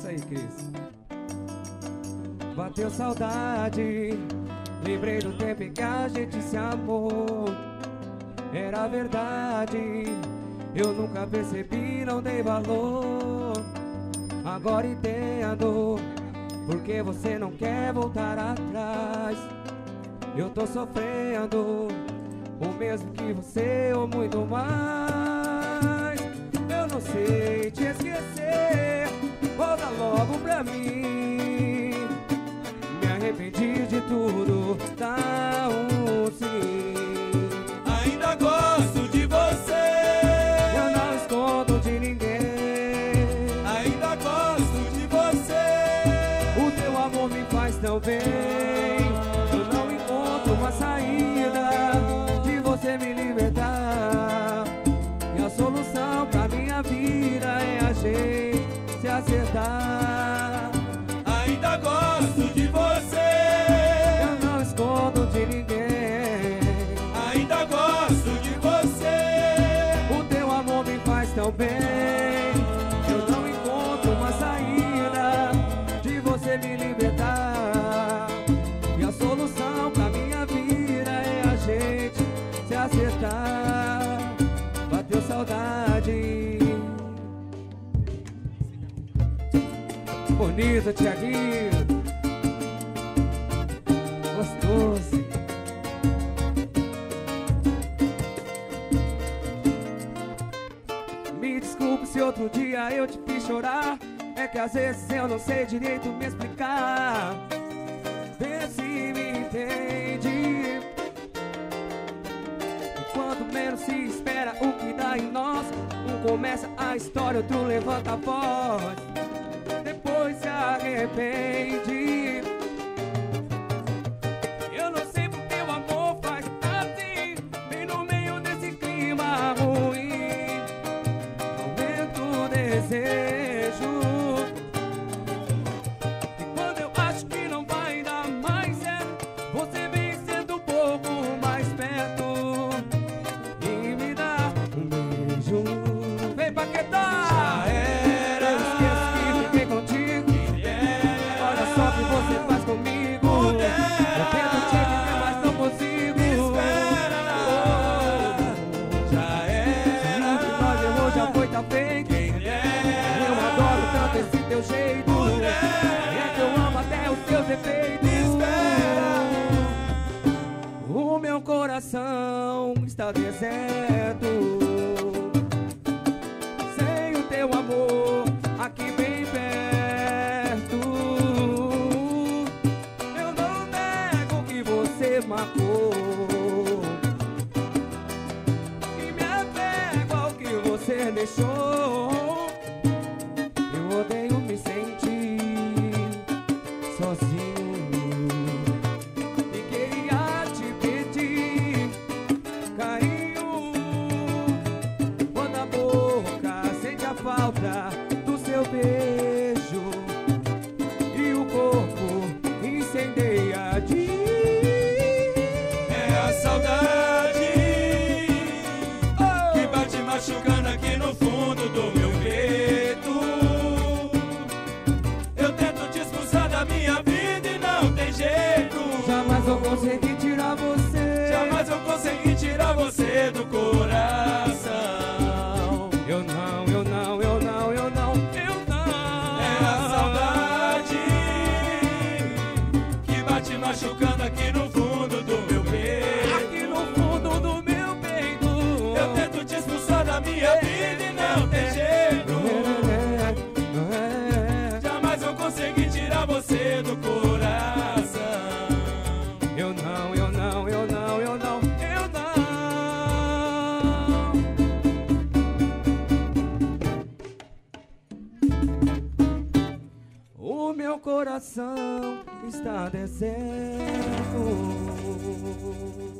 Isso aí, Cris. Bateu saudade, lembrei do tempo em que a gente se amou. Era verdade, eu nunca percebi, não dei valor. Agora entendo, porque você não quer voltar atrás. Eu tô sofrendo, o mesmo que você ou muito mais. Eu não sei te esquecer, volta logo pra mim. Me arrependi de tudo, dá um sim. Ainda gosto de você, Eu não escondo de ninguém. ainda gosto de você. O teu amor me faz tão bem. Eu não encontro uma saída de você me libertar. E a solução pra minha vida é a gente se acertar. Ainda gosto de você, Eu não escondo de ninguém. ainda gosto de você. O teu amor me faz tão bem. Eu não encontro uma saída de você me libertar. E a solução pra minha vida é a gente se acertar. Bateu saudade. Bonito, Thiaguinho. Gostoso. Me desculpe se outro dia eu te fiz chorar. É que às vezes eu não sei direito me explicar. Vê se me entende. E quando menos se espera, o que dá em nós. Um começa a história, outro levanta a voz. Depois se arrepende. Eu não sei porque o amor faz assim, bem no meio desse clima ruim. Aumento o desejo. E quando eu acho que não vai dar mais certo, você vem sendo um pouco mais perto e me dá um beijo. Vem Paquetá! Eu esqueço que fiquei contigo. Olha só o que você faz comigo. Eu tento te dizer, mas não consigo. Já era. O que nós errou já foi, tá feito. Eu adoro tanto esse teu jeito. É que eu amo até os teus defeitos. O meu coração está deserto. Sem o teu amor aqui bem perto. Eu não nego que você marcou. E me apego ao que você deixou. Eu odeio me sentir sozinho. E queria te pedir carinho. Quando a boca sente a falta do seu beijo e o corpo incendeia de É a saudade que bate machucando aqui no fundo do meu peito. Eu tento te expulsar da minha vida e não tem jeito. Jamais eu consegui tirar você. Jamais eu consegui tirar você do coração. Eu não, eu não, eu não, eu não, eu não. É a saudade que bate machucando aqui no fundo do meu peito. Aqui no fundo do meu peito. Eu tento te expulsar da minha vida e não tem jeito. Jamais eu consegui tirar você do coração. Eu não, eu não, eu não, eu não, eu não. O meu coração está deserto.